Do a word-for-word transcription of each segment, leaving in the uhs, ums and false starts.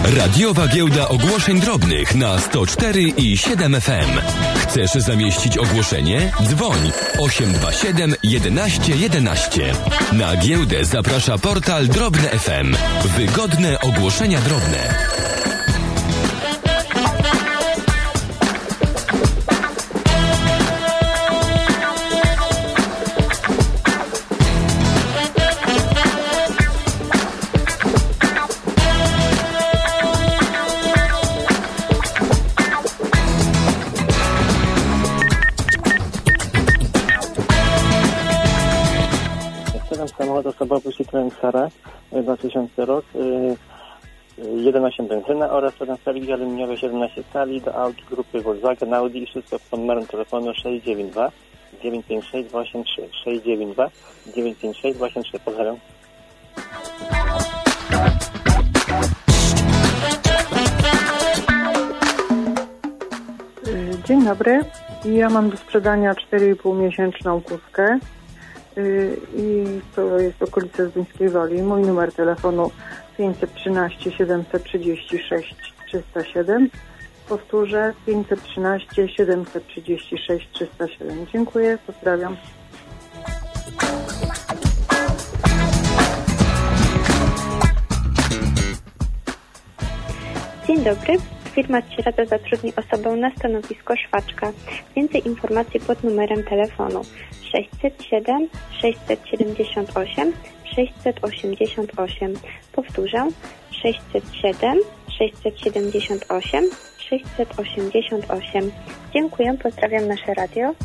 Radiowa Giełda Ogłoszeń Drobnych na sto cztery i siedem F M. Chcesz zamieścić ogłoszenie? Dzwoń osiem dwa siedem jedenaście jedenaście. Na giełdę zaprasza portal Drobne F M. Wygodne ogłoszenia drobne. Samochód osobowy Citroen Xara dwa tysiące rok, jeden osiem benzyna oraz jeden stalik aluminiowy siedemnaście cali do aut grupy Volkswagen, Audi i wszystko pod numerem telefonu sześć dziewięć dwa dziewięć pięć sześć dwa osiem trzy sześć dziewięć dwa dziewięć pięć sześć dwa osiem trzy. Pozdrawiam. Dzień dobry. Ja mam do sprzedania cztery i pół miesięczną kózkę. I to jest okolica Zduńskiej Woli. Mój numer telefonu pięćset trzynaście siedemset trzydzieści sześć trzysta siedem. Powtórzę pięćset trzynaście siedemset trzydzieści sześć trzysta siedem. Dziękuję, pozdrawiam. Dzień dobry. Firma Cirada zatrudni osobę na stanowisko szwaczka. Więcej informacji pod numerem telefonu sześćset siedem sześćset siedemdziesiąt osiem sześćset osiemdziesiąt osiem. Powtórzę sześćset siedem sześćset siedemdziesiąt osiem sześćset osiemdziesiąt osiem. Dziękuję, pozdrawiam nasze radio.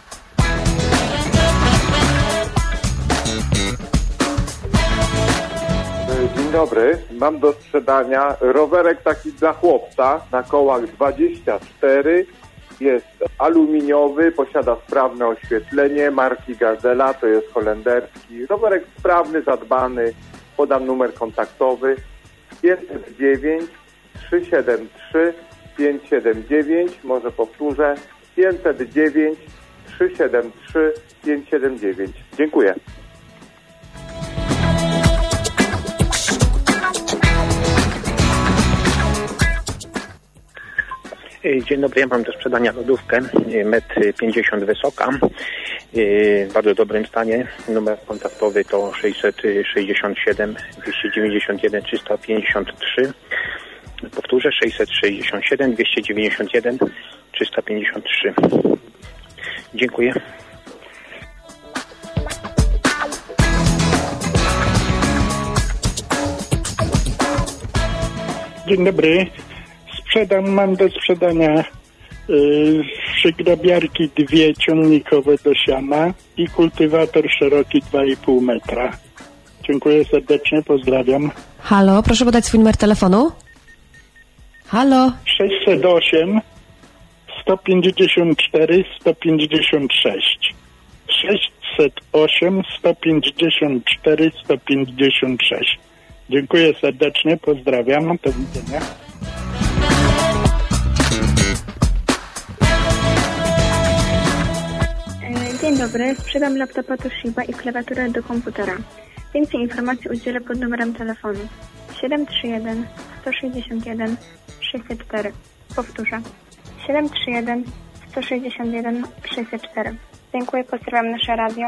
Dzień dobry, mam do sprzedania rowerek taki dla chłopca na kołach dwadzieścia cztery, jest aluminiowy, posiada sprawne oświetlenie marki Gazela, to jest holenderski, rowerek sprawny, zadbany, podam numer kontaktowy pięćset dziewięć trzysta siedemdziesiąt trzy pięćset siedemdziesiąt dziewięć, może powtórzę pięćset dziewięć trzysta siedemdziesiąt trzy pięćset siedemdziesiąt dziewięć. Dziękuję. Dzień dobry, ja mam do sprzedania lodówkę metr pięćdziesiąt wysoka, w bardzo dobrym stanie. Numer kontaktowy to sześćset sześćdziesiąt siedem dwieście dziewięćdziesiąt jeden trzysta pięćdziesiąt trzy. Powtórzę sześćset sześćdziesiąt siedem dwieście dziewięćdziesiąt jeden trzysta pięćdziesiąt trzy. Dziękuję. Dzień dobry. Sprzedam, mam do sprzedania yy, przygrabiarki dwie ciągnikowe do siana i kultywator szeroki dwa i pół metra. Dziękuję serdecznie, pozdrawiam. Halo, proszę podać swój numer telefonu. Halo. sześćset osiem sto pięćdziesiąt cztery sto pięćdziesiąt sześć. sześćset osiem sto pięćdziesiąt cztery sto pięćdziesiąt sześć. Dziękuję serdecznie, pozdrawiam, do widzenia. Dzień dobry, sprzedam laptopa Toshiba i klawiaturę do komputera. Więcej informacji udzielę pod numerem telefonu siedem trzy jeden sto sześćdziesiąt jeden sześćset cztery. Powtórzę siedem trzy jeden sto sześćdziesiąt jeden sześćset cztery. Dziękuję, pozdrawiam nasze radio.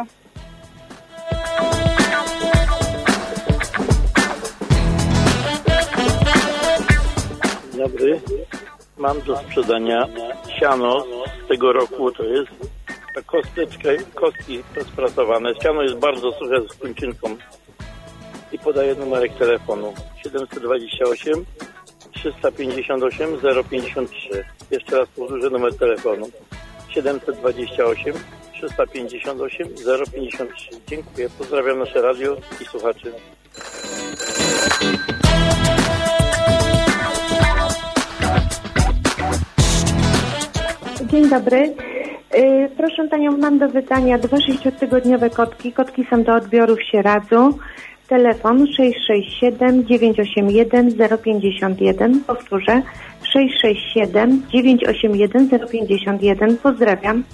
Dzień dobry, mam do sprzedania siano z tego roku, to jest ta kosteczka, kostki rozprasowane. Siano jest bardzo suche z kończynką i podaję numerek telefonu siedemset dwadzieścia osiem trzysta pięćdziesiąt osiem zero pięćdziesiąt trzy. Jeszcze raz powtórzę numer telefonu siedemset dwadzieścia osiem trzysta pięćdziesiąt osiem zero pięćdziesiąt trzy. Dziękuję, pozdrawiam nasze radio i słuchaczy. Dzień dobry. Yy, proszę Panią, mam do wydania dwa sześciotygodniowe kotki. Kotki są do odbioru w Sieradzu. Telefon sześć sześć siedem dziewięć osiem jeden zero pięćdziesiąt jeden. Powtórzę sześć sześć siedem dziewięć osiem jeden zero pięćdziesiąt jeden. Pozdrawiam.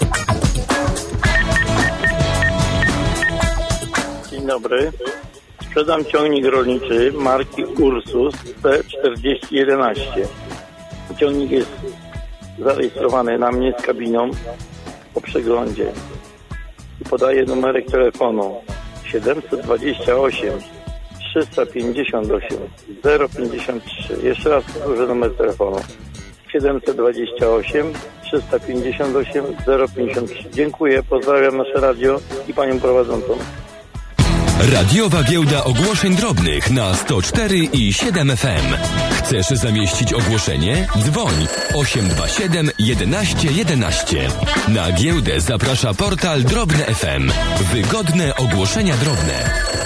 Dzień dobry. Sprzedam ciągnik rolniczy marki Ursus T czterdzieści jedenaście. Ciągnik jest zarejestrowany na mnie z kabiną po przeglądzie. I podaję numerek telefonu siedemset dwadzieścia osiem trzysta pięćdziesiąt osiem zero pięćdziesiąt trzy. Jeszcze raz powtórzę numer telefonu siedemset dwadzieścia osiem trzysta pięćdziesiąt osiem zero pięćdziesiąt trzy. Dziękuję, pozdrawiam nasze radio i panią prowadzącą. Radiowa Giełda Ogłoszeń Drobnych na sto cztery i siedem F M. Chcesz zamieścić ogłoszenie? Dzwoń osiem dwa siedem jedenaście jedenaście. Na giełdę zaprasza portal Drobne F M. Wygodne ogłoszenia drobne.